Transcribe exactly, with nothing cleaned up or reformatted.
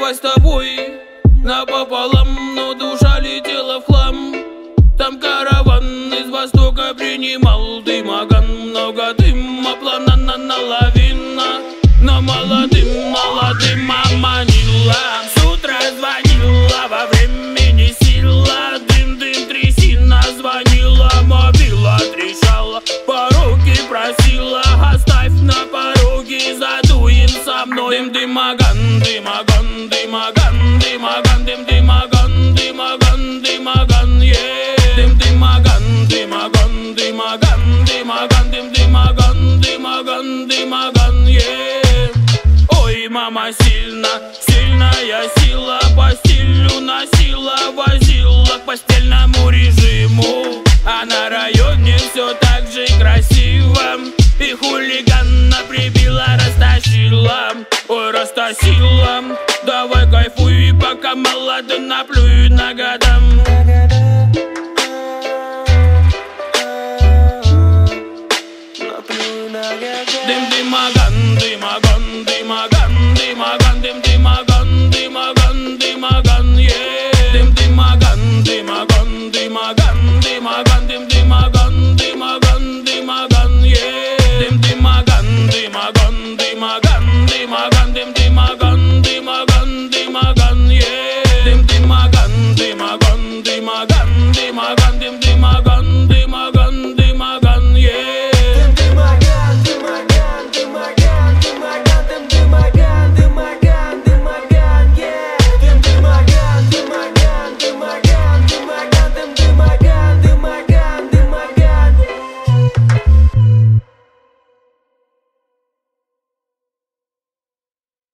Давай с тобой напополам, но душа летела в хлам. Там караван из востока принимал дымоган. Много дыма, плана лавина, но молодым, молодым манила. С утра звонила, во времени сила. Дым, дым, трясина, звонила, мобила трещала. Пороги просила, оставь на пороге, задуем со мной. Дым, дымоган, дымоган, дымоган, дымоган, дым, дымоган, дымоган, дымоган, yeah. Дым, дымоган, дымоган, дымоган, дымоган, дым, дымоган, дымоган, дымоган, yeah. Ой, мама, сильно, сильная сила по стилю носила, возила к постельному режиму. А на районе все так же красиво, и хулиганна прибила, растащила. Ой, растащила, давай кайфуй, пока молода, наплюй на годам.